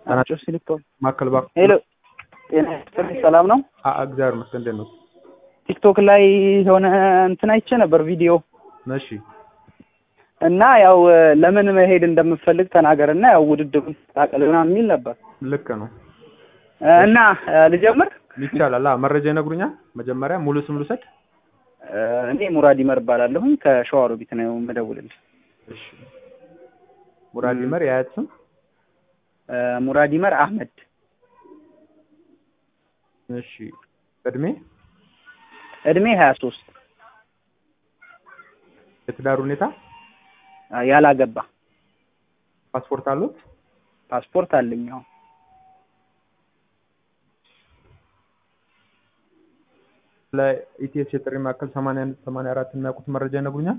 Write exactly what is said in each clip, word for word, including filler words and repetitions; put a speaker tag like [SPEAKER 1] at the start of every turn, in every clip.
[SPEAKER 1] አናጮ ሲልኮ
[SPEAKER 2] ማከልባ
[SPEAKER 1] ሄሎ ጤና ይስጥልኝ ሰላም ነው
[SPEAKER 2] አ እግዚአብሔር ይመስገን እንዴት ነው
[SPEAKER 1] ቲክቶክ ላይ ሆነ እንትን አይቼ ነበር ቪዲዮ
[SPEAKER 2] እሺ
[SPEAKER 1] እና ያው ለምን መሄድ እንደምፈልግ ተናገርና ያው ውድድሩን ታቀልና የሚል ነበር
[SPEAKER 2] ልክ ነው
[SPEAKER 1] እና ልጀምር
[SPEAKER 2] ይቻላል አ መረጃ ይነግሩኛል መጀመሪያ ሙሉ ስም ልውሰድ
[SPEAKER 1] እኔ ሙራድ ይመር ባላለሁኝ ከሸዋሮቢት ነው መደውልልኝ
[SPEAKER 2] እሺ ሙራድ ይመር ያያት ስም
[SPEAKER 1] ሙራድ ይመር አህመድ
[SPEAKER 2] እሺ እድሜ
[SPEAKER 1] እድሜ ሃያ ሶስት
[SPEAKER 2] የትዳር ሁኔታ
[SPEAKER 1] ያላገባ
[SPEAKER 2] ፓስፖርት አሉት
[SPEAKER 1] ፓስፖርት አለኝ አዎ
[SPEAKER 2] ለኢቲኤስ የጥሪ ማዕከል ሰማንያ አንድ ሰማንያ አራት የሚያውቁት መረጃ ይነግሩኛል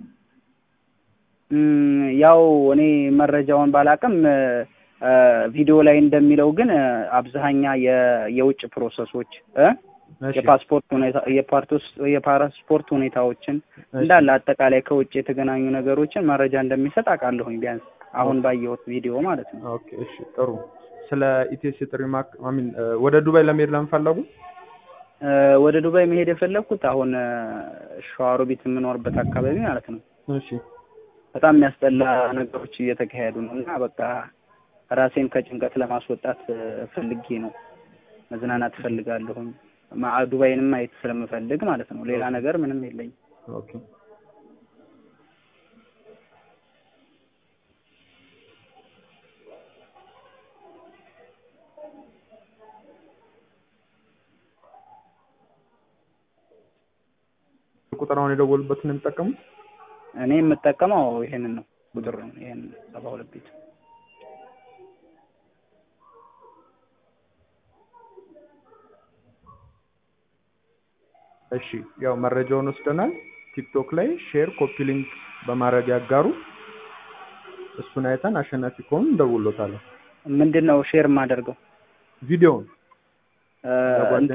[SPEAKER 1] ያው እኔ መረጃውን ባላቅም ቪዲዮ ላይ እንደሚለው ግን አብዛኛ የውጭ ፕሮሰሶች የፓስፖርት ሁኔታ የፓስፖርት ሁኔታዎችን እንዳለ አጠቃላይ ከውጭ የተገናኙ ነገሮችን መረጃ እንደሚሰጥ አውቃለሁኝ ቢያንስ አሁን ባየሁት ቪዲዮ ማለት ነው
[SPEAKER 2] ኦኬ እሺ ጥሩ ስለ ኢቲኤስ የጥሪ ማዕከል አሚን ወደ ዱባይ ለመሄድ ለምፈለጉ
[SPEAKER 1] ወደ ዱባይ መሄድ የፈለኩት አሁን ሸዋሮቢት የምኖርበት አካባቢ ማለት ነው
[SPEAKER 2] እሺ
[SPEAKER 1] በጣም የሚያስጠላ ነገሮች እየተካሄዱ ነው እና በቃ ራሴን ከጭንቀት ለማስወጣት ፈልጌ ነው መዝናናት ፈልጋለሁኝ ዱባይንም ማየት ስለምፈልግ ማለት ነው ሌላ ነገር ምንም የለኝም
[SPEAKER 2] ኦኬ ቁጥራውን የደወሉበትን የምጠቀሙት
[SPEAKER 1] እኔ የምጠቀመው ይሄንን ነው ቁጥር ነው ይሄን ሰባ ሁለት ቤት
[SPEAKER 2] እሺ ያው መረጃውን ወስደናል ቲክቶክ ላይ ሼር ኮፒ ሊንክ በማድረግ ያጋሩ እሱን አይተን አሸናፊ ከሆኑ እንደውሎታለን
[SPEAKER 1] ምንድነው ሼር ማደርገው
[SPEAKER 2] ቪዲዮውን
[SPEAKER 1] እንት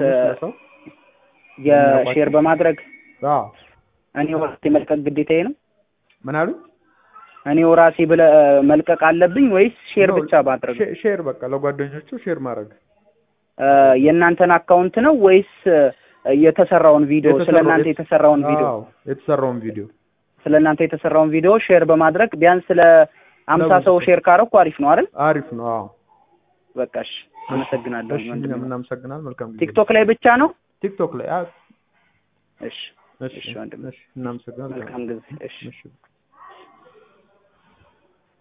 [SPEAKER 1] የሼር በማድረግ
[SPEAKER 2] አዎ
[SPEAKER 1] እኔ ወራሴ መልቀቅ ግዴታዬ ነው
[SPEAKER 2] ምን አሉ
[SPEAKER 1] እኔ ወራሴ ብለ መልቀቅ አለብኝ ወይስ ሼር ብቻ ማድረግ
[SPEAKER 2] ሼር በቃ ለጓደኞቹ ሼር ማድረግ
[SPEAKER 1] የእናንተን አካውንት ነው ወይስ የተሰራውን ቪዲዮ ስለናንተ የተሰራውን ቪዲዮ
[SPEAKER 2] አዎ የተሰራውን ቪዲዮ
[SPEAKER 1] ስለናንተ የተሰራውን ቪዲዮ ሼር በማድረግ ቢያንስ ለ ሃምሳ ሰው ሼር ካረኩ አሪፍ ነው አይደል
[SPEAKER 2] አሪፍ ነው አዎ
[SPEAKER 1] በቃሽ አመሰግናለሁ
[SPEAKER 2] እሺ ምንም እናመሰግናለን መልካም ጊዜ
[SPEAKER 1] ቲክቶክ ላይ ብቻ ነው
[SPEAKER 2] ቲክቶክ ላይ አዎ
[SPEAKER 1] እሺ
[SPEAKER 2] እሺ ወንድም እሺ እናመሰግናለን
[SPEAKER 1] መልካም ጊዜ እሺ
[SPEAKER 2] እሺ